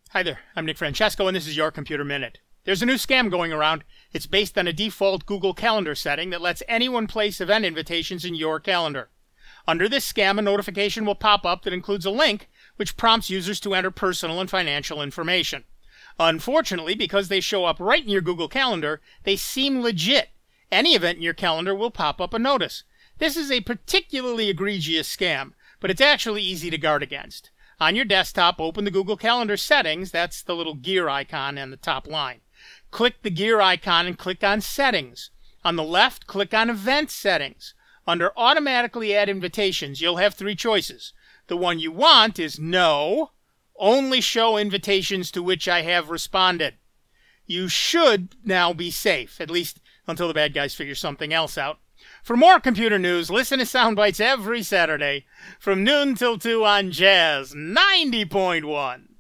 Hi there, I'm Nick Francesco, and this is your Computer Minute. There's a new scam going around. It's based on a default Google Calendar setting that lets anyone place event invitations in your calendar. Under this scam, a notification will pop up that includes a link which prompts users to enter personal and financial information. Unfortunately, because they show up right in your Google Calendar, they seem legit. Any event in your calendar will pop up a notice. This is a particularly egregious scam, but it's actually easy to guard against. On your desktop, open the Google Calendar settings. That's the little gear icon in the top line. Click the gear icon and click on Settings. On the left, click on Event Settings. Under Automatically Add Invitations, you'll have three choices. The one you want is No, only show invitations to which I have responded. You should now be safe, at least until the bad guys figure something else out. For more computer news, listen to Soundbites every Saturday from noon till 2 on Jazz 90.1.